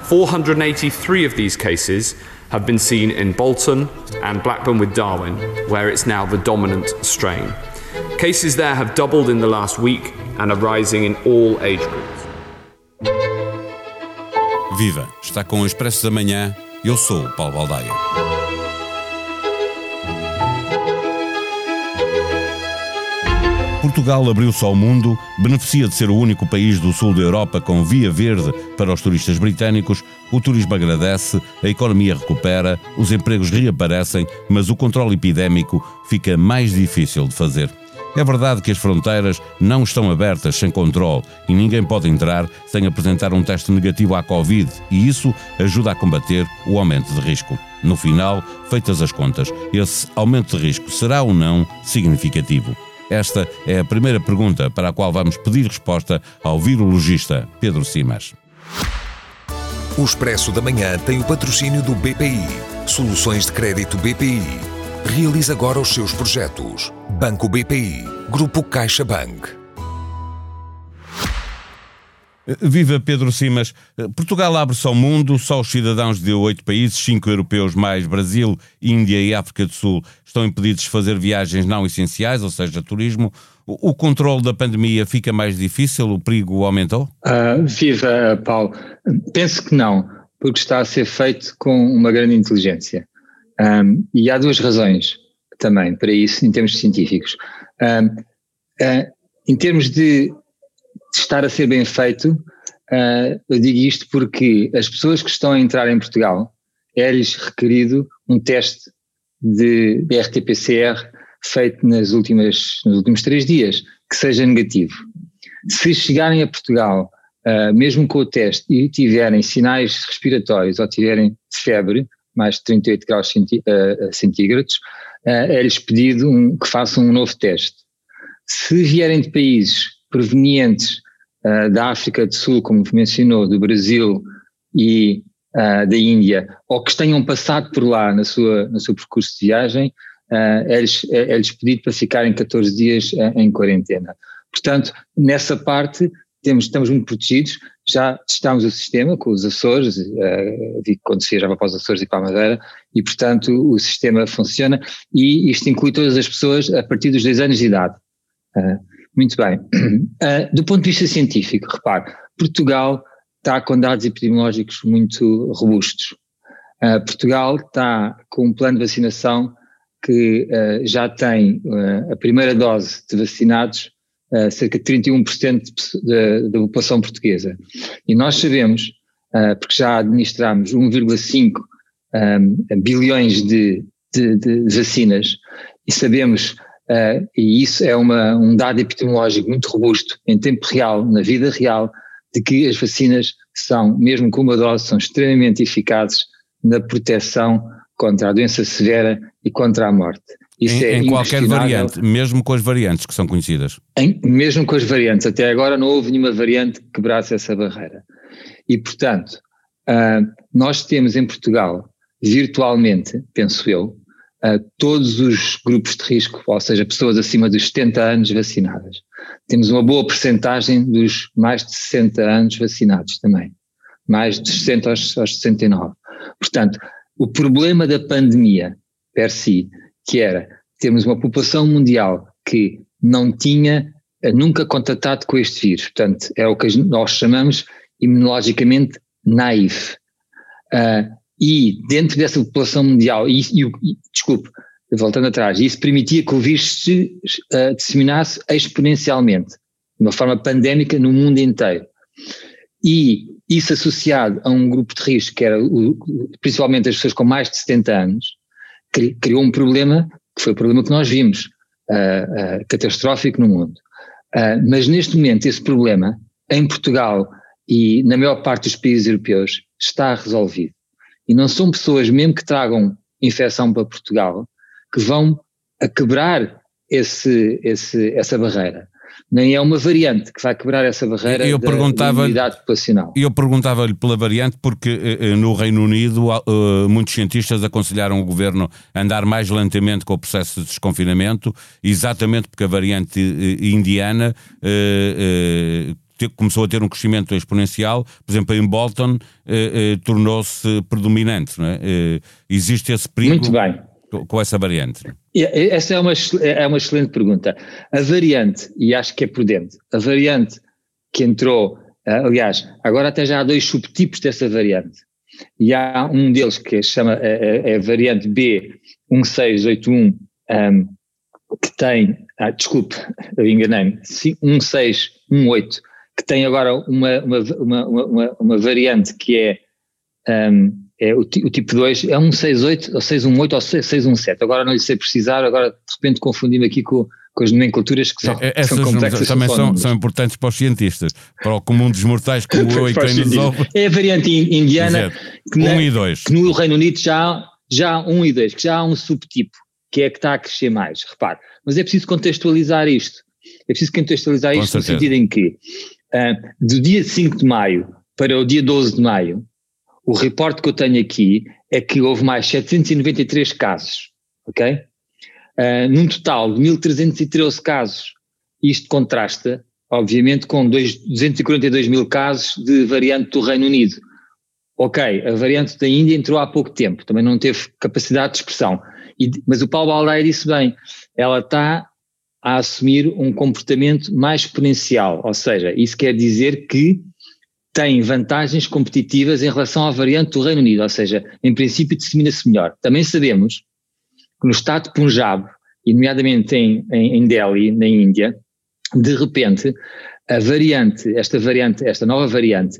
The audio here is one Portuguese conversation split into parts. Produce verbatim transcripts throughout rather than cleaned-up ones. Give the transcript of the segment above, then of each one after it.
four hundred eighty-three of these cases have been seen in Bolton and Blackburn with Darwin, where it's now the dominant strain. Cases there have doubled in the last week and are rising in all age groups. Viva! Está com o Expresso da Manhã. Eu sou o Paulo Baldaia. Portugal abriu-se ao mundo, beneficia de ser o único país do sul da Europa com via verde para os turistas britânicos, o turismo agradece, a economia recupera, os empregos reaparecem, mas o controle epidémico fica mais difícil de fazer. É verdade que as fronteiras não estão abertas sem controle e ninguém pode entrar sem apresentar um teste negativo à Covid e isso ajuda a combater o aumento de risco. No final, feitas as contas, esse aumento de risco será ou não significativo? Esta é a primeira pergunta para a qual vamos pedir resposta ao virologista Pedro Simas. O Expresso da Manhã tem o patrocínio do B P I. Soluções de crédito B P I. Realize agora os seus projetos. Banco B P I. Grupo CaixaBank. Viva Pedro Simas. Portugal abre-se ao mundo, só os cidadãos de oito países, cinco europeus mais Brasil, Índia e África do Sul, estão impedidos de fazer viagens não essenciais, ou seja, turismo. O controle da pandemia fica mais difícil? O perigo aumentou? Uh, viva, Paulo. Penso que não, porque está a ser feito com uma grande inteligência. Um, e há duas razões também para isso, em termos científicos. Um, uh, em termos de estar a ser bem feito, uh, eu digo isto porque as pessoas que estão a entrar em Portugal, é-lhes requerido um teste de R T P C R feito nas últimas, nos últimos três dias, que seja negativo. Se chegarem a Portugal, uh, mesmo com o teste, e tiverem sinais respiratórios ou tiverem febre, mais de trinta e oito graus centígrados, uh, é-lhes pedido um, que façam um novo teste. Se vierem de países provenientes uh, da África do Sul, como mencionou, do Brasil e uh, da Índia, ou que tenham passado por lá na sua, no seu percurso de viagem, uh, é-lhes, é-lhes pedido para ficarem catorze dias uh, em quarentena. Portanto, nessa parte temos, estamos muito protegidos, já testámos o sistema com os Açores, uh, vi que acontecia já para os Açores e para a Madeira, e portanto o sistema funciona e isto inclui todas as pessoas a partir dos dez anos de idade. Uh, Muito bem. Uh, do ponto de vista científico, repare, Portugal está com dados epidemiológicos muito robustos. Uh, Portugal está com um plano de vacinação que uh, já tem uh, a primeira dose de vacinados, uh, cerca de trinta e um por cento da população portuguesa. E nós sabemos, uh, porque já administramos um vírgula cinco um, bilhões de, de, de vacinas, e sabemos Uh, e isso é uma, um dado epidemiológico muito robusto, em tempo real, na vida real, de que as vacinas são, mesmo com uma dose, são extremamente eficazes na proteção contra a doença severa e contra a morte. Isso em é em qualquer variante, mesmo com as variantes que são conhecidas? Em, mesmo com as variantes, até agora não houve nenhuma variante que quebrasse essa barreira. E portanto, uh, nós temos em Portugal, virtualmente, penso eu, Uh, todos os grupos de risco, ou seja, pessoas acima dos setenta anos vacinadas. Temos uma boa percentagem dos mais de sessenta anos vacinados também, mais de sessenta aos, aos sessenta e nove. Portanto, o problema da pandemia, per si, que era termos uma população mundial que não tinha uh, nunca contatado com este vírus, portanto, é o que nós chamamos imunologicamente naif. Uh, E dentro dessa população mundial, e, e, e desculpe, voltando atrás, isso permitia que o vírus se uh, disseminasse exponencialmente, de uma forma pandémica no mundo inteiro. E isso associado a um grupo de risco, que era o, principalmente as pessoas com mais de setenta anos, cri, criou um problema, que foi o problema que nós vimos, uh, uh, catastrófico no mundo. Uh, mas neste momento esse problema, em Portugal e na maior parte dos países europeus, está resolvido. E não são pessoas, mesmo que tragam infecção para Portugal, que vão a quebrar esse, esse, essa barreira. Nem é uma variante que vai quebrar essa barreira eu da imunidade populacional. Eu perguntava-lhe pela variante porque no Reino Unido muitos cientistas aconselharam o governo a andar mais lentamente com o processo de desconfinamento, exatamente porque a variante indiana começou a ter um crescimento exponencial, por exemplo, em Bolton eh, eh, tornou-se predominante, não é? Eh, existe esse perigo Muito bem. Com, com essa variante? Essa é uma, é uma excelente pergunta. A variante, e acho que é prudente, a variante que entrou, aliás, agora até já há dois subtipos dessa variante, e há um deles que se chama é, é a variante B um seis oito um, um, que tem, ah, desculpe, eu enganei-me, um seis um oito, que tem agora uma, uma, uma, uma, uma variante que é, um, é o, o tipo dois, é um seis oito, ou seis um oito ou seis um sete, agora não lhe sei precisar, agora de repente confundi-me aqui com, com as nomenclaturas que são, Essas são complexas. Também são, são importantes para os cientistas, para o comum dos mortais como eu e quem nos ouve. É a variante indiana que, na, um e dois. que no Reino Unido já há, já há um e dois, que já há um subtipo, que é que está a crescer mais, repare. Mas é preciso contextualizar isto, é preciso contextualizar Com isto certeza. no sentido em que uh, do dia cinco de maio para o dia doze de maio, o reporte que eu tenho aqui é que houve mais setecentos e noventa e três casos, ok? Uh, num total de mil trezentos e treze casos. Isto contrasta, obviamente, com duzentos e quarenta e dois mil casos de variante do Reino Unido. Ok, a variante da Índia entrou há pouco tempo, também não teve capacidade de expressão, e, mas o Paulo Baldaia disse bem, ela está a assumir um comportamento mais exponencial, ou seja, isso quer dizer que tem vantagens competitivas em relação à variante do Reino Unido, ou seja, em princípio dissemina-se melhor. Também sabemos que no estado de Punjab, e nomeadamente em, em, em Delhi, na Índia, de repente, a variante, esta variante, esta nova variante,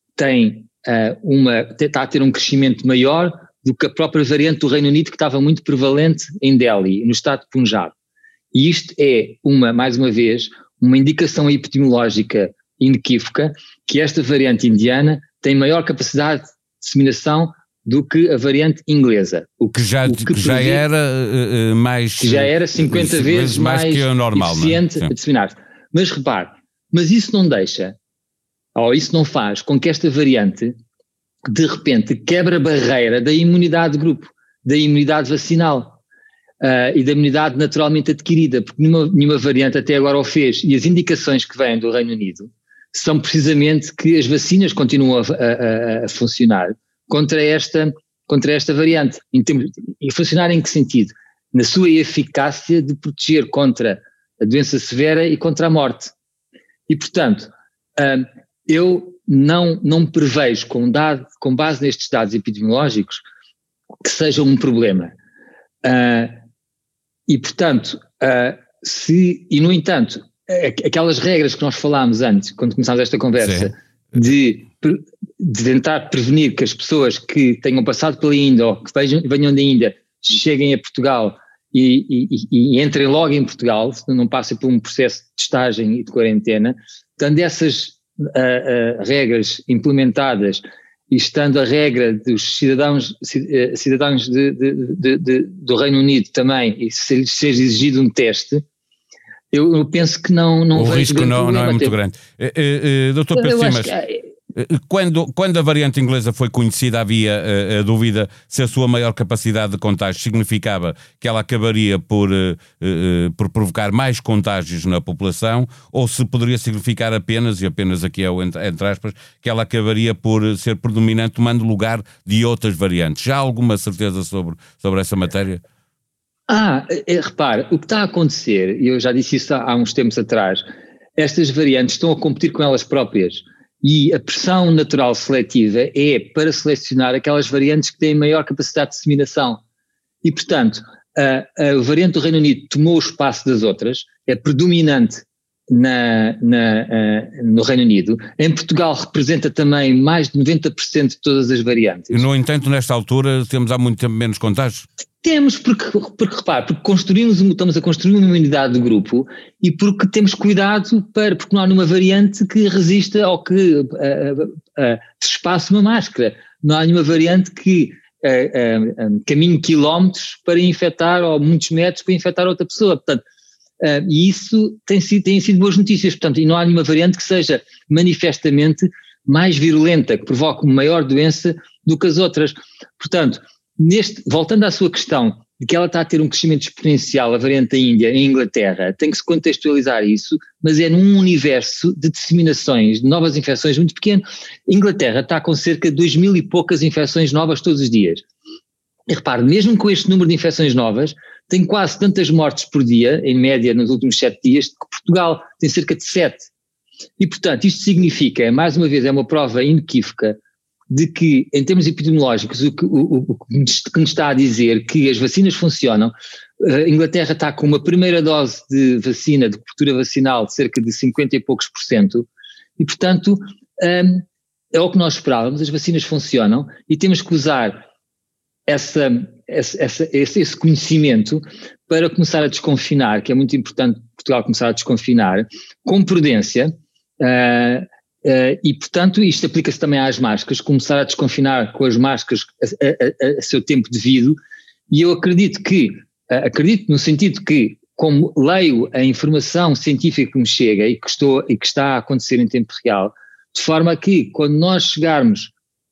tem uh, uma, está a ter um crescimento maior do que a própria variante do Reino Unido, que estava muito prevalente em Delhi, no estado de Punjab. E isto é, uma, mais uma vez, uma indicação epidemiológica inequívoca que esta variante indiana tem maior capacidade de disseminação do que a variante inglesa. O que, que já, o que que já era uh, mais... Que já era cinquenta vezes mais, mais que o normal, eficiente a disseminar. Mas repare, mas isso não deixa, ou isso não faz com que esta variante, de repente, quebre a barreira da imunidade de grupo, da imunidade vacinal uh, e da imunidade naturalmente adquirida, porque nenhuma, nenhuma variante até agora o fez, e as indicações que vêm do Reino Unido são precisamente que as vacinas continuam a, a, a funcionar contra esta, contra esta variante. Em termos, e funcionar em que sentido? Na sua eficácia de proteger contra a doença severa e contra a morte. E, portanto, uh, eu não, não prevejo, com, dado, com base nestes dados epidemiológicos, que seja um problema. Uh, e, portanto, uh, se, e no entanto, aquelas regras que nós falámos antes, quando começámos esta conversa, de, de tentar prevenir que as pessoas que tenham passado pela Índia ou que venham, venham da Índia cheguem a Portugal e, e, e entrem logo em Portugal, não passem por um processo de testagem e de quarentena, estando essas uh, uh, regras implementadas e estando a regra dos cidadãos, cidadãos de, de, de, de, do Reino Unido também, e se lhes seja exigido um teste, eu, eu penso que não, não o vejo risco não, não é muito ter. grande. Uh, uh, doutor Pedro Simas, quando, quando a variante inglesa foi conhecida havia uh, a dúvida se a sua maior capacidade de contágio significava que ela acabaria por, uh, uh, por provocar mais contágios na população, ou se poderia significar apenas, e apenas aqui é o entre, entre aspas, que ela acabaria por ser predominante tomando lugar de outras variantes. Já há alguma certeza sobre, sobre essa matéria? Ah, é, repare, o que está a acontecer, e eu já disse isso há, há uns tempos atrás, estas variantes estão a competir com elas próprias e a pressão natural seletiva é para selecionar aquelas variantes que têm maior capacidade de disseminação. E, portanto, a, a variante do Reino Unido tomou o espaço das outras, é predominante na, na, a, no Reino Unido. Em Portugal representa também mais de noventa por cento de todas as variantes. E, no entanto, nesta altura temos há muito tempo menos contágios? Temos, porque, porque repare, porque construímos, estamos a construir uma imunidade de grupo e porque temos cuidado para, porque não há nenhuma variante que resista ou que uh, uh, uh, despasse uma máscara. Não há nenhuma variante que uh, uh, um, caminhe quilómetros para infectar, ou muitos metros para infectar outra pessoa. Portanto, uh, e isso tem sido, tem sido boas notícias. Portanto, e não há nenhuma variante que seja manifestamente mais virulenta, que provoque uma maior doença do que as outras. Portanto, Neste, voltando à sua questão de que ela está a ter um crescimento exponencial, a variante da Índia, em Inglaterra, tem que se contextualizar isso, mas é num universo de disseminações, de novas infecções muito pequeno. A Inglaterra está com cerca de dois mil e poucas infecções novas todos os dias. E repare, mesmo com este número de infecções novas, tem quase tantas mortes por dia, em média nos últimos sete dias, que Portugal tem cerca de sete. E portanto isto significa, mais uma vez é uma prova inequívoca, de que, em termos epidemiológicos, o que, o, o que nos está a dizer que as vacinas funcionam. A Inglaterra está com uma primeira dose de vacina, de cobertura vacinal, de cerca de cinquenta e poucos por cento, e portanto um, é o que nós esperávamos, as vacinas funcionam e temos que usar essa, essa, essa, esse, esse conhecimento para começar a desconfinar, que é muito importante Portugal começar a desconfinar, com prudência. Uh, Uh, e, portanto, isto aplica-se também às máscaras, começar a desconfinar com as máscaras a, a, a, a seu tempo devido, e eu acredito que, uh, acredito no sentido que, como leio a informação científica que me chega e que, estou, e que está a acontecer em tempo real, de forma que, quando nós chegarmos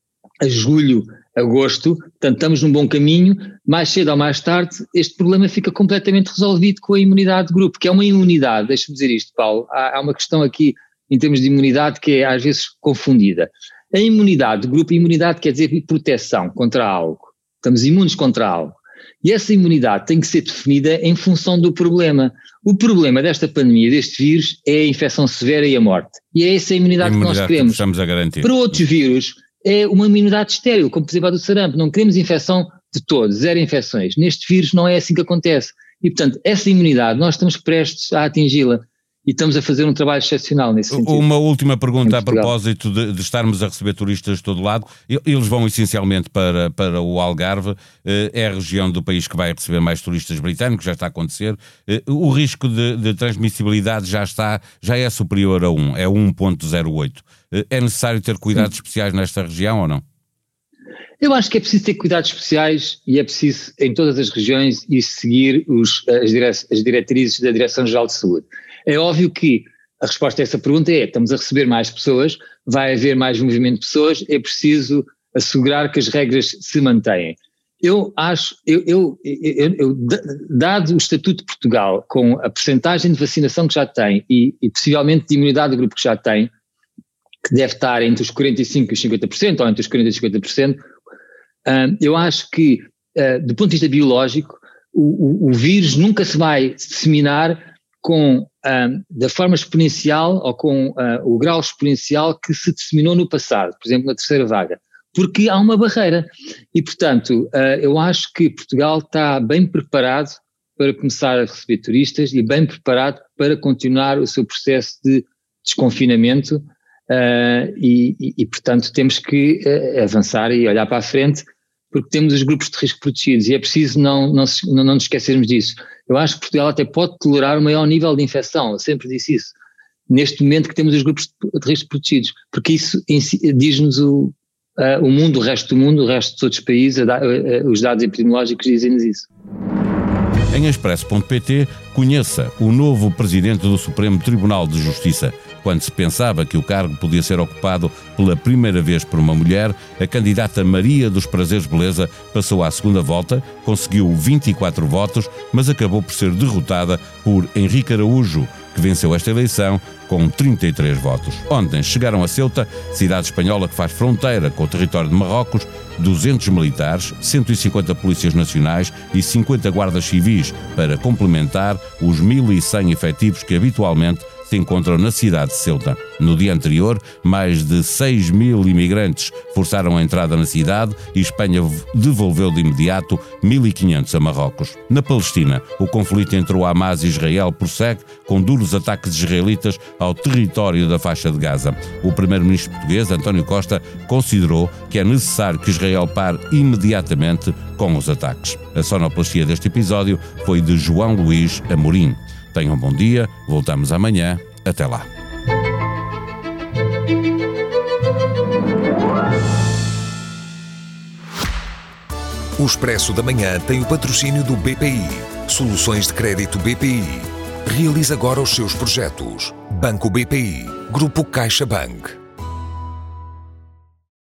a julho, agosto, portanto, estamos num bom caminho, mais cedo ou mais tarde, este problema fica completamente resolvido com a imunidade de grupo, que é uma imunidade, deixa-me dizer isto, Paulo, há, há uma questão aqui em termos de imunidade que é às vezes confundida. A imunidade, o grupo imunidade quer dizer proteção contra algo, estamos imunes contra algo, e essa imunidade tem que ser definida em função do problema. O problema desta pandemia, deste vírus, é a infecção severa e a morte, e é essa a imunidade, a imunidade que nós queremos. Que estamos a garantir. Para outros vírus é uma imunidade estéril, como por exemplo a do sarampo, não queremos infecção de todos, zero infecções. Neste vírus não é assim que acontece, e portanto essa imunidade nós estamos prestes a atingi-la. E estamos a fazer um trabalho excepcional nesse sentido. Uma última pergunta a propósito de, de estarmos a receber turistas de todo lado. Eles vão essencialmente para, para o Algarve, é a região do país que vai receber mais turistas britânicos, já está a acontecer. O risco de, de transmissibilidade já está, já é superior a um, é um ponto zero oito. É necessário ter cuidados especiais nesta região ou não? Eu acho que é preciso ter cuidados especiais e é preciso em todas as regiões e seguir os, as, dire, as diretrizes da Direção-Geral de Saúde. É óbvio que a resposta a essa pergunta é, estamos a receber mais pessoas, vai haver mais movimento de pessoas, é preciso assegurar que as regras se mantêm. Eu acho, eu, eu, eu, eu dado o Estatuto de Portugal, com a percentagem de vacinação que já tem e, e possivelmente de imunidade do grupo que já tem, que deve estar entre os quarenta e cinco por cento e os cinquenta por cento, ou entre os quarenta e cinquenta por cento, uh, eu acho que, uh, do ponto de vista biológico, o, o, o vírus nunca se vai disseminar com, uh, da forma exponencial ou com uh, o grau exponencial que se disseminou no passado, por exemplo, na terceira vaga, porque há uma barreira e, portanto, uh, eu acho que Portugal está bem preparado para começar a receber turistas e bem preparado para continuar o seu processo de desconfinamento uh, e, e, e, portanto, temos que uh, avançar e olhar para a frente, porque temos os grupos de risco protegidos e é preciso não, não, não, não nos esquecermos disso. Eu acho que Portugal até pode tolerar um maior nível de infecção, eu sempre disse isso, neste momento que temos os grupos de risco protegidos, porque isso diz-nos o, uh, o mundo, o resto do mundo, o resto dos outros países, uh, uh, os dados epidemiológicos dizem-nos isso. Em expresso ponto pt, conheça o novo presidente do Supremo Tribunal de Justiça. Quando se pensava que o cargo podia ser ocupado pela primeira vez por uma mulher, a candidata Maria dos Prazeres Beleza passou à segunda volta, conseguiu vinte e quatro votos, mas acabou por ser derrotada por Henrique Araújo, que venceu esta eleição com trinta e três votos. Ontem chegaram a Ceuta, cidade espanhola que faz fronteira com o território de Marrocos, duzentos militares, cento e cinquenta polícias nacionais e cinquenta guardas civis para complementar os mil e cem efetivos que habitualmente se encontram na cidade de Ceuta. No dia anterior, mais de seis mil imigrantes forçaram a entrada na cidade e Espanha devolveu de imediato mil e quinhentos a Marrocos. Na Palestina, o conflito entre o Hamas e Israel prossegue com duros ataques israelitas ao território da faixa de Gaza. O primeiro-ministro português, António Costa, considerou que é necessário que Israel pare imediatamente com os ataques. A sonoplastia deste episódio foi de João Luís Amorim. Tenham um bom dia, voltamos amanhã. Até lá. O Expresso da Manhã tem o patrocínio do B P I. Soluções de crédito B P I. Realize agora os seus projetos. Banco B P I. Grupo CaixaBank.